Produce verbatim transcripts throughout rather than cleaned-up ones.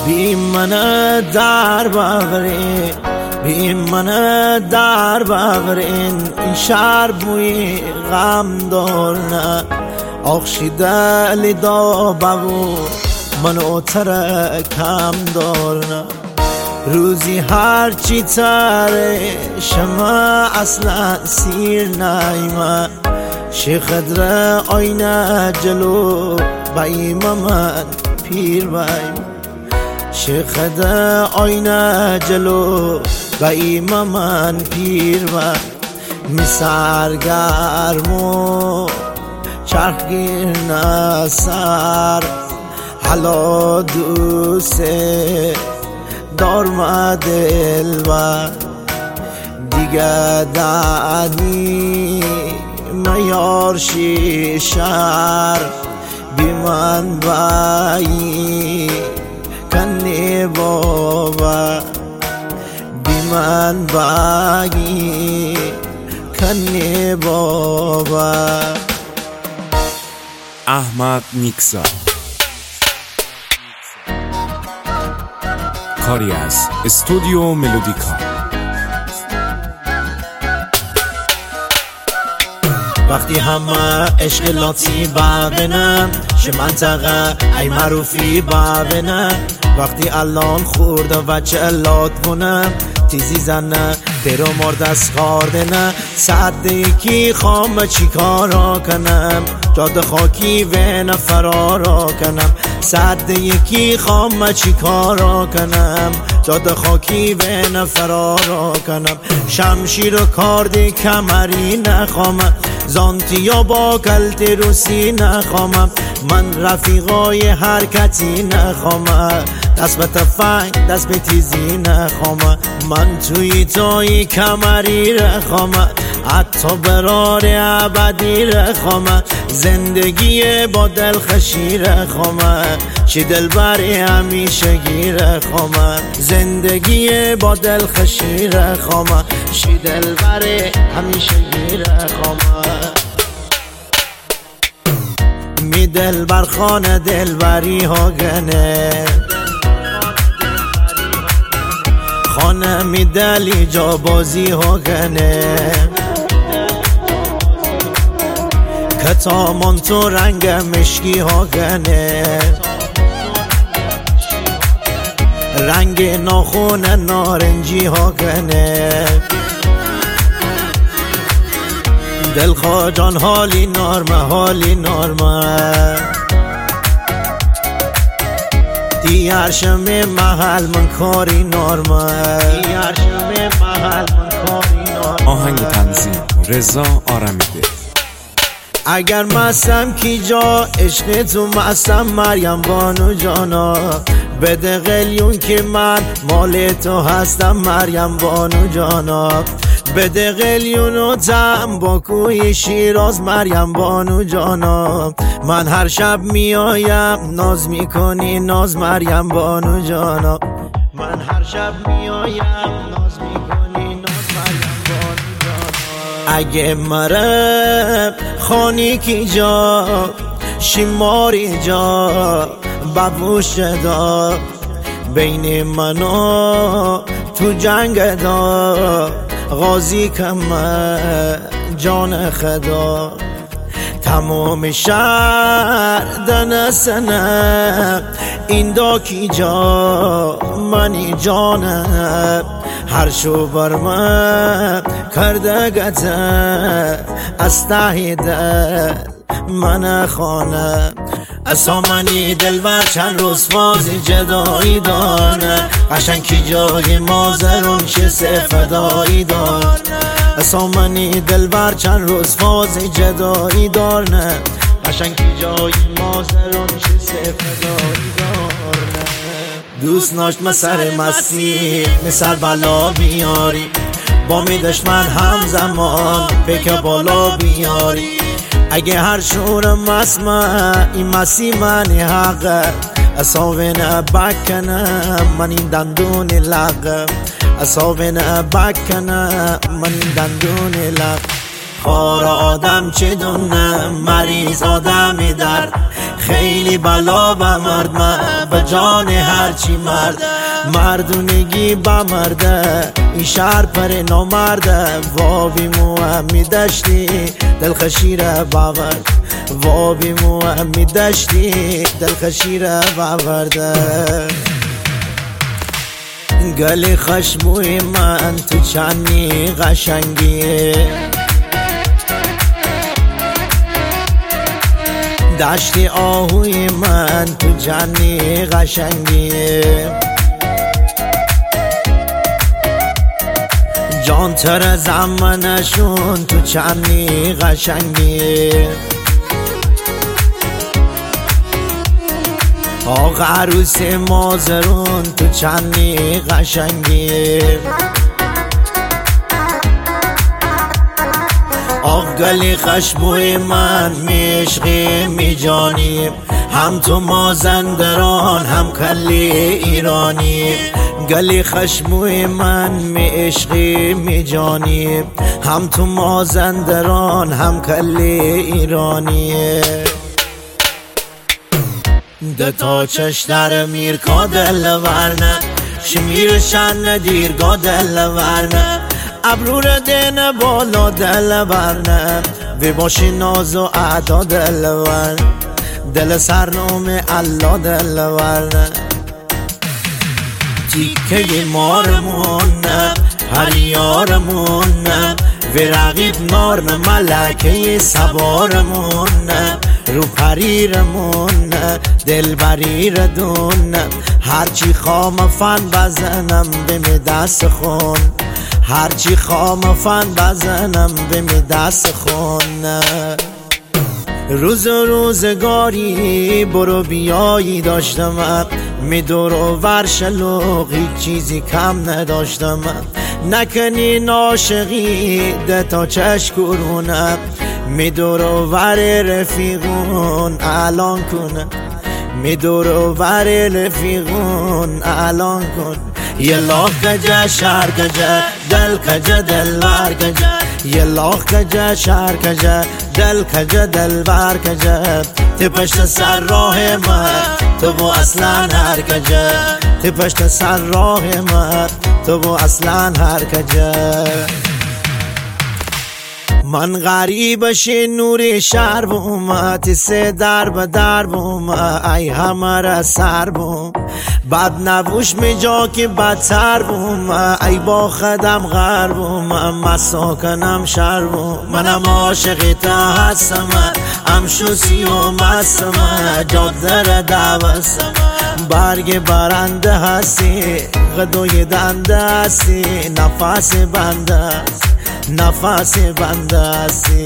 بی من در بغرین بی من در بغرین این شهر بوی غم دارن آخشیده لیدا ببور منو ترکم دارن روزی هرچی تره شما اصلا سیر نیمه شیخ در آینه جلو بایم من پیر بایم شیخ در آینه جلو بایم من پیر بایم می سرگرمو چرخگیر نسر حالا دوسته دارم دل و دیگه دانی میار شیشر بی من بایی کنی بابا بی من بایی کنی بابا. احمد میکسر کاری از استودیو ملودیکا. وقتی همه عشق لاتی بابنم شه منطقه ای معروفی بابنم وقتی الان خورده و چلات بونم تیزی زنه پیرو مرد از خاردنه سعد یکی خام چی کارا کنم جاده خاکی و نفرارا کنم سعد یکی خام چی کارا کنم جاده خاکی و نفرارا کنم شمشیر و کاردی کمری نخوامم زانتیا با کلت روسی نخوامم من رفیقای حرکتی نخوامم دست به تفنگ دست به تیزی نخوامم من توی توی کمری رخوامم حتی برار ابدی رخوامم زندگی با دلخشی رخوامم چی دل بری همیشه گی رخوامم زندگی با دلخشی رخوامم چی دل بری همیشه گی رخوامم می دل بر خانه دل بری ها گنه خانه می دلی جا بازی ها گنه کتامان تو رنگ مشکی ها گنه رنگ ناخون نارنجی ها گنه دل خواجان حالی نارمه حالی نارمه دیارشم محل من کاری نارمه دیارشم محل من کاری نارمه. آهنگ تنظیم رضا آرمیده. اگر مستم کی جا عشق تو مستم مریم بانو جانا بده قلیون که من مال تو هستم مریم بانو جانا بده قلیون و تم با کوی شیراز مریم بانو جانا من هر شب میایم ناز میکنی ناز مریم بانو جانا من هر شب میایم ناز میکنی ناز مریم بانو جانا اگه مرم خانی کی جا شیماری جا ببوش دا بین منو تو جنگ دا غازی کم جان خدا تمام شهر دنسنه این دا کی جا منی جانه هر شو بر من کرده گته از ته دل من خانه اسامنی دلبر چند روز فازی جدایی دانه قشنگ کی جای مازرون چه سفدایی دانه اسامنی دلبر چند روز فازی جدایی دانه قشنگ کی جای مازرون چه سفدایی دانه دوست ناشت مسر مسیر مثل بلا بیاری با می دشمن همزمان پیک بالا بیاری اگه هر شور مسمه این مسی من حقه اصابین بکنم من این دندون لقه اصابین بکنم من این دندون لقه خار آدم چه دونه مریض آدمی در خیلی ولی بلا بمرد من به جان هرچی مرد مردونگی بمرده این شهر پر نامرده وابی موهمی دشتی دلخشیره باورد وابی موهمی دشتی دلخشیره باورده گلی خشموی من تو چنی قشنگیه دشتی آهوی من تو جنی قشنگیه جان تر زمانشون تو چنی قشنگیه آق عروس مازرون تو چنی قشنگیه آق گلی خشبوی من میشقی می جانی هم تو مازندران هم کلی ایرانی گلی خشبوی من میشقی می جانی هم تو مازندران هم کلی ایرانی دتا چش در میر کا دل ورنه شمیر شن دیرگاه دل ورنه ابرور دین بالا دل ورنه وی باشی ناز و اعدا دل ورنه دل سرنام الله دل ورنه تیکه مارمونه پریارمونه وی رقیب نارن ملکه سوارمونه رو پریرمونه دل بریر دونه هرچی خام فن بزنم به می دست خون هرچی خام فن بزنم به می دست خون روز و روزگاری برو بیایی داشتم می دور و ورشلوق هیچ چیزی کم نداشتم نکنی ناشقی دتا چشکرونه می دور و ور رفیقون الان کنه می دور و ور رفیقون الان کن یه لاخ کجا شهر کجا دل کجا دل ور کجا یه لاخ کجا شهر کجا دل کجا دل ور کجا تی پشت سر راه من تو بو اصلا هر کجا تی پشت سر راه من تو بو اصلا هر کجا من غریبش نور شهر بوم تیسه در به در بوم ای همه سر بوم بد نبوش می جا که بدتر بوم ای با خدم غر بوم مساکنم شهر بوم منم عاشقی تا هستم ام شوسی و مستم جاده دوستم برگ برنده هستی غدوی دنده هستی نفس بنده هستی نفس بنده هستی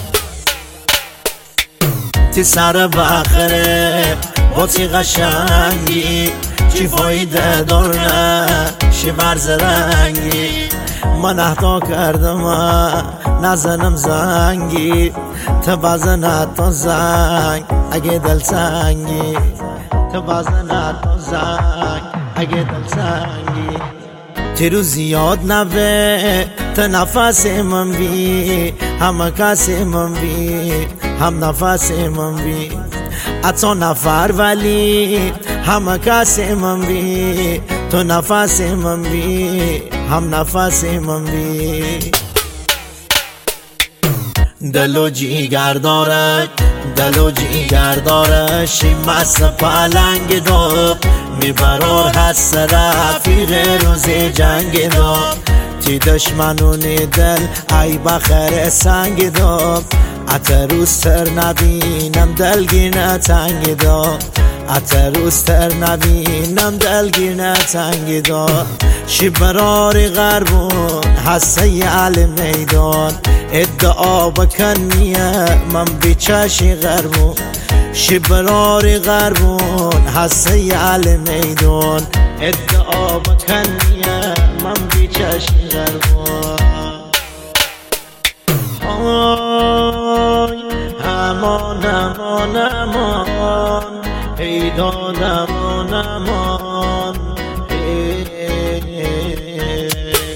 تی سر بخره با تی قشنگی چی فایده داره شی برز رنگی من احتا کردم نزنم زنگی تا بزنه تا زنگ اگه دل سنگی تا بزنه تا زنگ اگه دل سنگی تی رو زیاد نوه تا نفس من بی همه کس من بی هم نفس من بی اتا نفر ولی همه کس من بی تو نفس من بی هم نفس من بی دل و جیگر داره دل و جیگر داره شی مست پلنگ دو میبرار هست رفیق روز جنگ دو تی دشمنون دل ای بخیر سنگ دو اتروستر نبینم دلگیر تنگ دو اتروستر نبینم دلگیر تنگ دو شی براری غربون هسته علی میدان ادعا بکنیه من بیچشی غربون شی براری غربون هسته علی میدان ادعا بکنیه من بیچشی غربون امان امان امان ای داد امان امان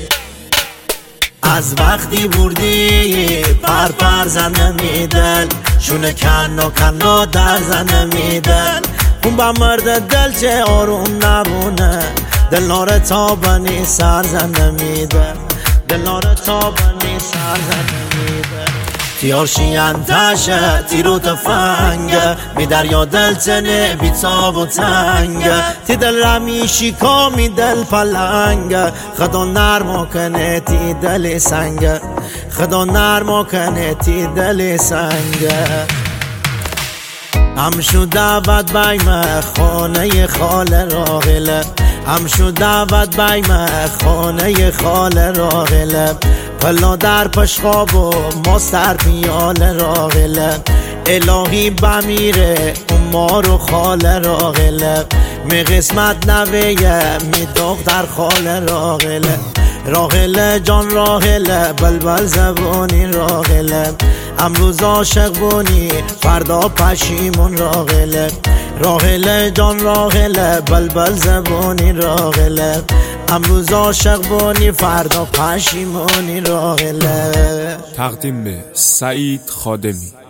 از وقتی بردی پر پر زنمی دل شونه کنا کنا در زن میدن. اون با مرد دل چه آروم نبونه، دل ناره تابنی سر زن میده، دل ناره تابنی سر زن میده. تیارشی انتشه تیرو تفنگه، می دریا دل تنه بی تاب و تنگه. تی دل رمیشی کامی دل پلنگه، خدا نرما کنه تی دل سنگه، خدا نرما کنه تی دل سنگه. هم شو دعوت بیم خانه خال راغله، هم شو دعوت بیم خانه خال راغله. پلا در پشقاب و ماستر پیال راغله، الهی بمیره اون مارو خال راغله. می قسمت نویه می دختر خال راغله. راغله جان راغله بلبل زبونی راغله، امروز عاشق بونی فردا پشیمون راغله. راغله جان راغله بلبل زبونی راغله، امروز عاشق بونی فردا پشیمونی راغله. تقدیم به سعید خادمی.